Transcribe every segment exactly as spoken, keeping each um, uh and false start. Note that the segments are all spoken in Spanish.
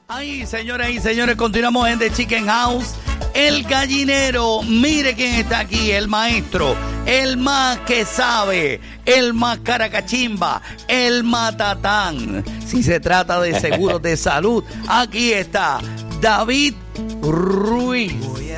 Ay, señoras y señores, continuamos en The Chicken House. El gallinero, mire quién está aquí, el maestro, el más que sabe, el más caracachimba, el matatán. Si se trata de seguros de salud, aquí está David Ruiz.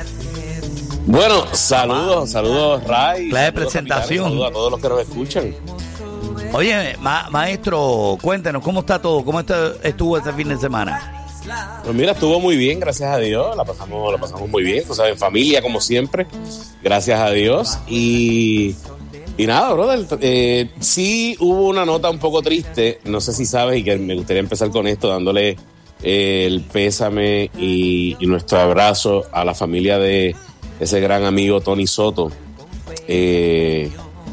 Bueno, saludos, saludos Ray. La de presentación. Saludos a todos los que nos escuchan. Oye, ma- maestro, cuéntenos, ¿cómo está todo? ¿Cómo está, estuvo este fin de semana? Pues mira, estuvo muy bien, gracias a Dios. La pasamos, la pasamos muy bien, tú sabes, en familia como siempre, gracias a Dios. Y, y nada, brother, eh, sí hubo una nota un poco triste, no sé si sabes, y que me gustaría empezar con esto, dándole eh, el pésame y, y nuestro abrazo a la familia de ese gran amigo Tony Soto, eh,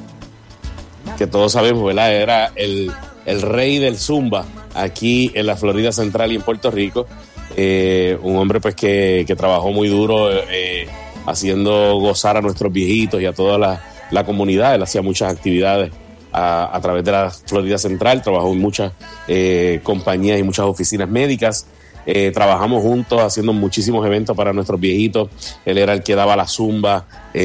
que todos sabemos, ¿verdad? Era el, el rey del Zumba aquí en la Florida Central y en Puerto Rico. Eh, un hombre pues que, que trabajó muy duro eh, haciendo gozar a nuestros viejitos y a toda la, la comunidad. Él hacía muchas actividades a, a través de la Florida Central, trabajó en muchas eh, compañías y muchas oficinas médicas. Eh, trabajamos juntos haciendo muchísimos eventos para nuestros viejitos. Él era el que daba la zumba,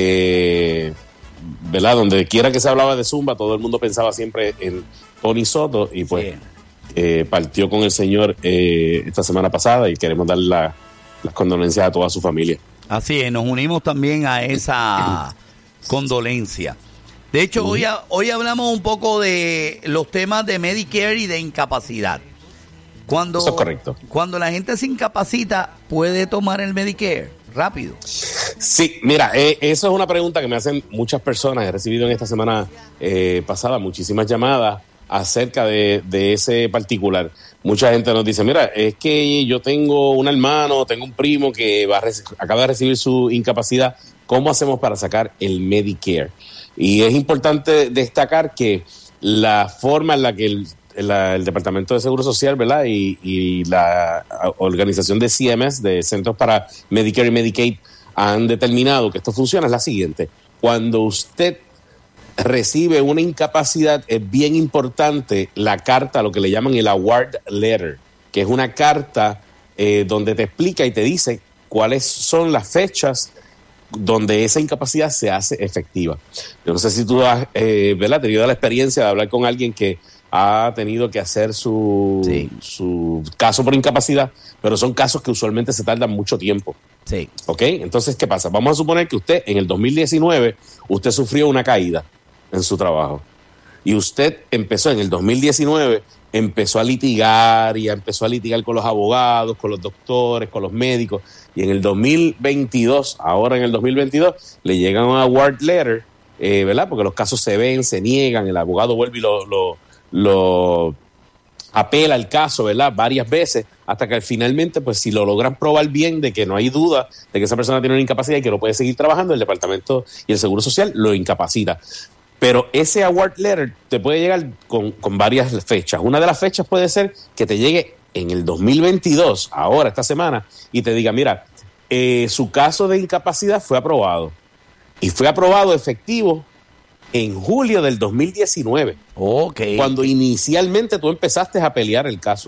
eh, ¿verdad? Donde quiera que se hablaba de zumba, todo el mundo pensaba siempre en Tony Soto y pues sí. eh, partió con el Señor eh, esta semana pasada y queremos darle la, las condolencias a toda su familia. Así es, nos unimos también a esa condolencia. De hecho, uh-huh. hoy, hoy hablamos un poco de los temas de Medicare y de incapacidad. Cuando, Eso es correcto. Cuando la gente se incapacita, ¿puede tomar el Medicare rápido? Sí, mira, eh, eso es una pregunta que me hacen muchas personas. He recibido en esta semana eh, pasada muchísimas llamadas acerca de, de ese particular. Mucha gente nos dice, mira, es que yo tengo un hermano, tengo un primo que va a rec- acaba de recibir su incapacidad. ¿Cómo hacemos para sacar el Medicare? Y es importante destacar que la forma en la que el La, el Departamento de Seguro Social, ¿verdad? Y, y la organización de C M S, de Centros para Medicare y Medicaid, han determinado que esto funciona es la siguiente. Cuando usted recibe una incapacidad, es bien importante la carta, lo que le llaman el award letter, que es una carta eh, donde te explica y te dice cuáles son las fechas donde esa incapacidad se hace efectiva. Yo no sé si tú has eh, ¿verdad? tenido la experiencia de hablar con alguien que ha tenido que hacer su, sí. su caso por incapacidad, pero son casos que usualmente se tardan mucho tiempo. Sí. ¿Ok? Entonces, ¿qué pasa? Vamos a suponer que usted en el dos mil diecinueve, usted sufrió una caída en su trabajo. Y usted empezó en el dos mil diecinueve, empezó a litigar y empezó a litigar con los abogados, con los doctores, con los médicos. Y en el dos mil veintidós, ahora en el dos mil veintidós, le llega un award letter, eh, ¿verdad? Porque los casos se ven, se niegan, el abogado vuelve y lo... lo lo apela el caso, ¿verdad? Varias veces, hasta que finalmente, pues si lo logran probar bien de que no hay duda de que esa persona tiene una incapacidad y que no puede seguir trabajando, el departamento y el Seguro Social lo incapacita. Pero ese award letter te puede llegar con, con varias fechas. Una de las fechas puede ser que te llegue en el dos mil veintidós, ahora, esta semana, y te diga, mira, eh, su caso de incapacidad fue aprobado. Y fue aprobado efectivo en julio del dos mil diecinueve, okay. cuando inicialmente tú empezaste a pelear el caso.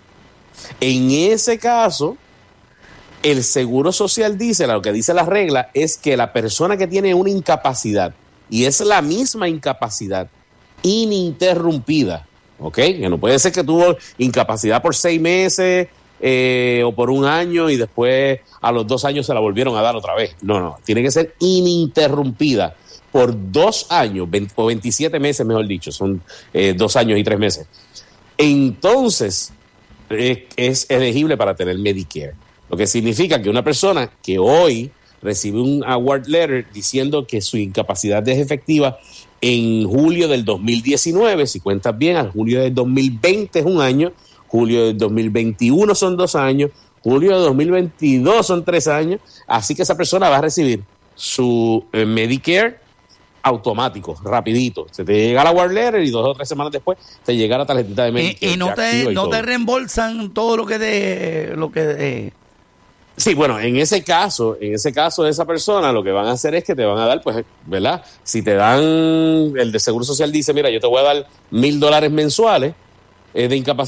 En ese caso, el Seguro Social dice, lo que dice la regla, es que la persona que tiene una incapacidad, y es la misma incapacidad, ininterrumpida, ¿ok? Que no puede ser que tuvo incapacidad por seis meses eh, o por un año y después a los dos años se la volvieron a dar otra vez. No, no, tiene que ser ininterrumpida por dos años, veinte, o veintisiete meses, mejor dicho, son eh, dos años y tres meses. Entonces, eh, es elegible para tener Medicare. Lo que significa que una persona que hoy recibe un award letter diciendo que su incapacidad es efectiva en julio del dos mil diecinueve, si cuentas bien, al julio del dos mil veinte es un año, julio del dos mil veintiuno son dos años, julio del dos mil veintidós son tres años, así que esa persona va a recibir su eh, Medicare automático, rapidito. Se te llega la award letter y dos o tres semanas después te llega la tarjetita de Medicare. Y, y no te, y no te reembolsan todo lo que de lo que de... Sí, bueno, en ese caso, en ese caso de esa persona, lo que van a hacer es que te van a dar, pues, ¿verdad? Si te dan, el de Seguro Social dice, mira, yo te voy a dar mil dólares mensuales eh, de incapacidad,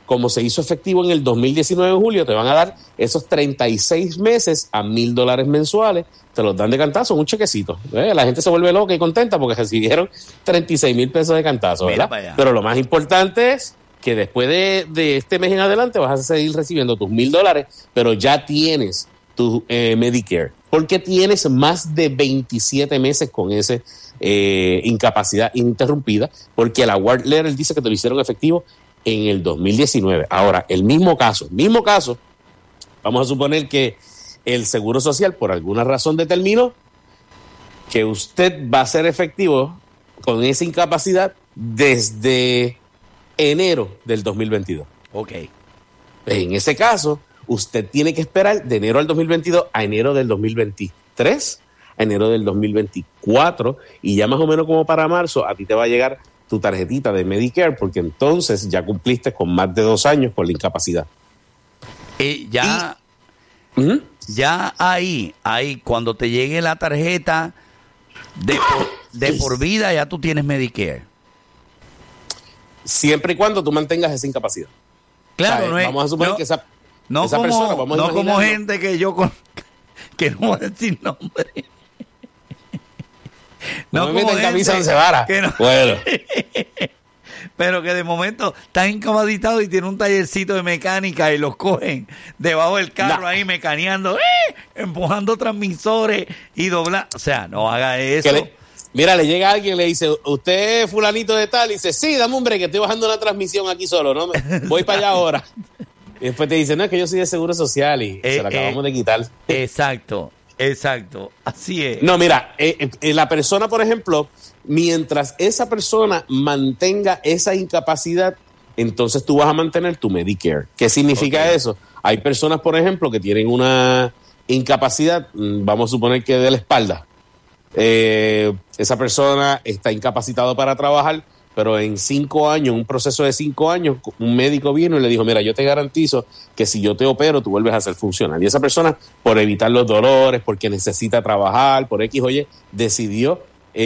como se hizo efectivo en el dos mil diecinueve en julio, te van a dar esos treinta y seis meses a mil dólares mensuales, te los dan de cantazo, un chequecito. ¿Eh? La gente se vuelve loca y contenta porque recibieron treinta y seis mil pesos de cantazo, ¿verdad? Pero lo más importante es que después de, de este mes en adelante vas a seguir recibiendo tus mil dólares, pero ya tienes tu eh, Medicare, porque tienes más de veintisiete meses con ese eh, incapacidad interrumpida, porque el award letter dice que te lo hicieron efectivo en el dos mil diecinueve. Ahora, el mismo caso, mismo caso, vamos a suponer que el Seguro Social por alguna razón determinó que usted va a ser efectivo con esa incapacidad desde enero del dos mil veintidós. Ok. En ese caso, usted tiene que esperar de enero al dos mil veintidós a enero del dos mil veintitrés, a enero del dos mil veinticuatro, y ya más o menos como para marzo a ti te va a llegar tu tarjetita de Medicare, porque entonces ya cumpliste con más de dos años con la incapacidad. Y ya, y, ¿uh-huh? ya ahí, ahí, cuando te llegue la tarjeta de por, de por vida, ya tú tienes Medicare. Siempre y cuando tú mantengas esa incapacidad. Claro, o sea, no es, vamos a suponer no, que esa, no esa como, persona, vamos a no como gente que yo con, que no voy a decir nombre. No, no me meten camisa once varas. No, bueno. Pero que de momento están incapacitados y tienen un tallercito de mecánica y los cogen debajo del carro no. ahí mecaneando, ¡eh! Empujando transmisores y doblar. O sea, no haga eso. Le, mira, le llega alguien y le dice, ¿usted es fulanito de tal? Y dice, sí, dame un break, que estoy bajando una transmisión aquí solo, ¿no? Voy para allá ahora. Y después te dice, no, es que yo soy de Seguro Social y eh, se la acabamos eh, de quitar. Exacto. Exacto, así es. No, mira, eh, eh, la persona, por ejemplo, mientras esa persona mantenga esa incapacidad, entonces tú vas a mantener tu Medicare. ¿Qué significa okay. eso? Hay personas, por ejemplo, que tienen una incapacidad, vamos a suponer que de la espalda. Eh, esa persona está incapacitado para trabajar, pero en cinco años, un proceso de cinco años, un médico vino y le dijo, mira, yo te garantizo que si yo te opero, tú vuelves a ser funcional. Y esa persona, por evitar los dolores, porque necesita trabajar, por X o Y, decidió,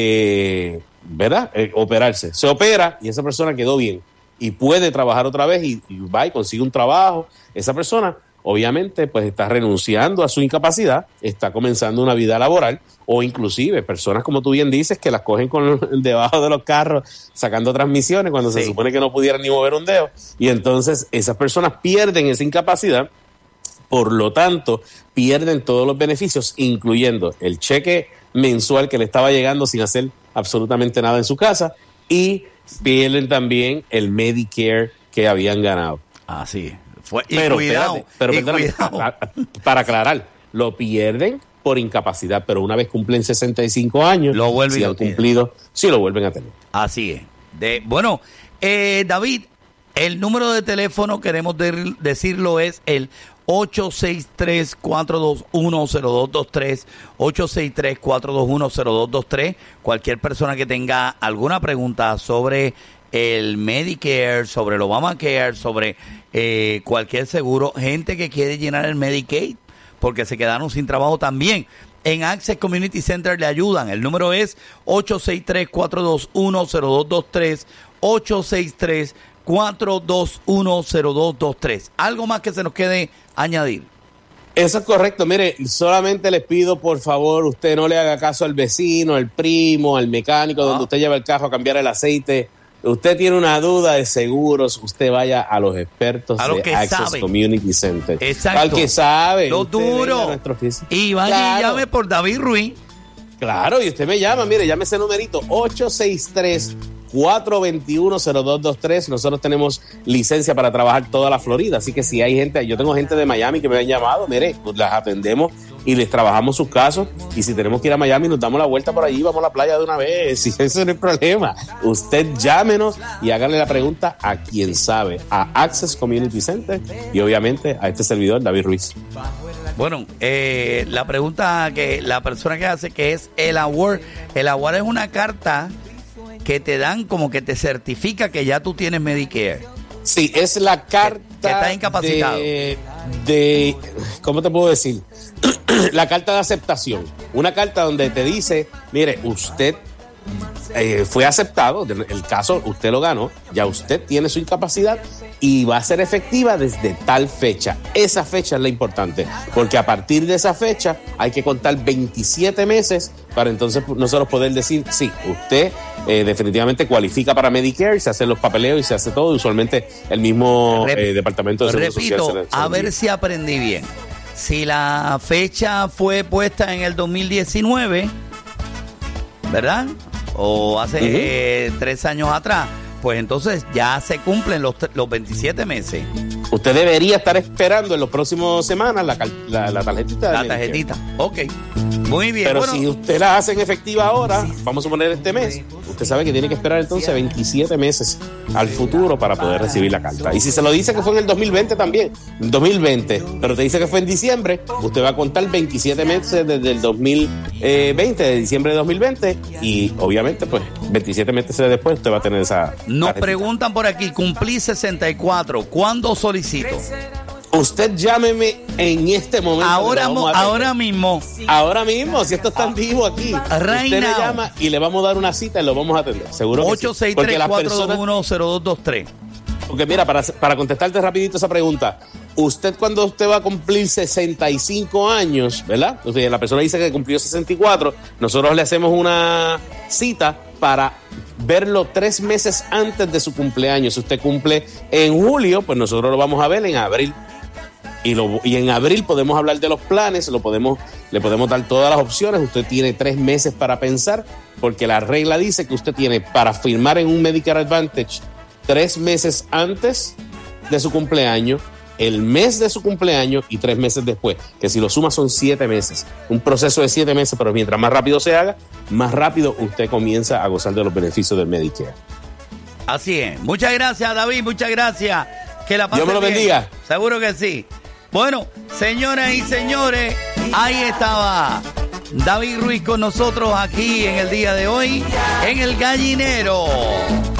eh, ¿verdad?, eh, operarse. Se opera y esa persona quedó bien y puede trabajar otra vez y, y va y consigue un trabajo. Esa persona, obviamente, pues está renunciando a su incapacidad, está comenzando una vida laboral, o inclusive personas, como tú bien dices, que las cogen con debajo de los carros sacando transmisiones cuando sí. se supone que no pudieran ni mover un dedo, y entonces esas personas pierden esa incapacidad, por lo tanto pierden todos los beneficios, incluyendo el cheque mensual que le estaba llegando sin hacer absolutamente nada en su casa, y pierden también el Medicare que habían ganado. Así fue. Y pero cuidado, espérate, pero y espérate, cuidado. Para aclarar, lo pierden por incapacidad, pero una vez cumplen sesenta y cinco años, lo vuelven si han cumplido, sí lo vuelven a tener. Así es. De, bueno, eh, David, el número de teléfono, queremos de, decirlo, es el ocho seis tres, cuatro dos uno, cero dos dos tres, ocho seis tres, cuatro dos uno, cero dos dos tres. Cualquier persona que tenga alguna pregunta sobre el Medicare, sobre el Obamacare, sobre eh, cualquier seguro, gente que quiere llenar el Medicaid porque se quedaron sin trabajo también. En Access Community Center le ayudan. El número es ocho seis tres, cuatro dos uno, cero dos dos tres, ocho seis tres, cuatro dos uno, cero dos dos tres. ¿Algo más que se nos quede añadir? Eso es correcto. Mire, solamente les pido, por favor, usted no le haga caso al vecino, al primo, al mecánico, ah. donde usted lleva el carro a cambiar el aceite. Usted tiene una duda de seguros, usted vaya a los expertos a lo de que Access sabe. Community Center. Exacto. Al que sabe. Lo duro. Y vaya claro. y llame por David Ruiz. Claro, y usted me llama, mire, llame ese numerito, ocho seis tres, cuatro dos uno, cero dos dos tres. Nosotros tenemos licencia para trabajar toda la Florida, así que si hay gente, yo tengo gente de Miami que me han llamado, mire, pues las atendemos y les trabajamos sus casos, y si tenemos que ir a Miami nos damos la vuelta por allí, vamos a la playa de una vez, y eso no es problema. Usted llámenos y háganle la pregunta a quien sabe, a Access Community Center y obviamente a este servidor, David Ruiz. Bueno, eh, la pregunta que la persona que hace, que es el award, el award es una carta que te dan como que te certifica que ya tú tienes Medicare. Sí, es la carta que, que estás incapacitado. De, de, ¿cómo te puedo decir? La carta de aceptación. Una carta donde te dice, mire, usted eh, fue aceptado, el caso usted lo ganó, ya usted tiene su incapacidad y va a ser efectiva desde tal fecha. Esa fecha es la importante, porque a partir de esa fecha hay que contar veintisiete meses para entonces nosotros poder decir, sí, usted eh, definitivamente cualifica para Medicare, y se hacen los papeleos y se hace todo. Usualmente el mismo Rep- eh, Departamento de Seguro repito, Social. Repito, a ver si aprendí bien. Si la fecha fue puesta en el dos mil diecinueve, ¿verdad? O hace uh-huh. eh, tres años atrás, pues entonces ya se cumplen los, los veintisiete meses. Usted debería estar esperando en las próximas semanas la, la, la tarjetita. La tarjetita, ok. Muy bien. Pero bueno, si usted la hace en efectiva ahora, vamos a suponer este mes, usted sabe que tiene que esperar entonces veintisiete meses al futuro para poder recibir la carta. Y si se lo dice que fue en el dos mil veinte también, en dos mil veinte, pero te dice que fue en diciembre, usted va a contar veintisiete meses desde el dos mil veinte, de diciembre de dos mil veinte, y obviamente pues veintisiete meses después usted va a tener esa Nos tarjetita. Preguntan por aquí, cumplí sesenta y cuatro, ¿cuándo solicito? Usted llámeme en este momento. Ahora, ahora mismo. Ahora mismo, si esto está en vivo aquí. Right usted now. le llama y le vamos a dar una cita y lo vamos a atender. Seguro que ocho seis tres, cuatro dos uno, cero dos dos tres. Porque mira, para, para contestarte rapidito esa pregunta, usted cuando usted va a cumplir sesenta y cinco años, ¿verdad? O sea, la persona dice que cumplió sesenta y cuatro, nosotros le hacemos una cita para verlo tres meses antes de su cumpleaños. Si usted cumple en julio, pues nosotros lo vamos a ver en abril. Y, lo, y en abril podemos hablar de los planes, lo podemos, le podemos dar todas las opciones. Usted tiene tres meses para pensar, porque la regla dice que usted tiene para firmar en un Medicare Advantage tres meses antes de su cumpleaños, el mes de su cumpleaños y tres meses después, que si lo suma son siete meses. Un proceso de siete meses, pero mientras más rápido se haga, más rápido usted comienza a gozar de los beneficios del Medicare. Así es. Muchas gracias, David, muchas gracias. Que la pase Dios me lo bien. bendiga. Seguro que sí. Bueno, señoras y señores, ahí estaba David Ruiz con nosotros aquí en el día de hoy, en El Gallinero.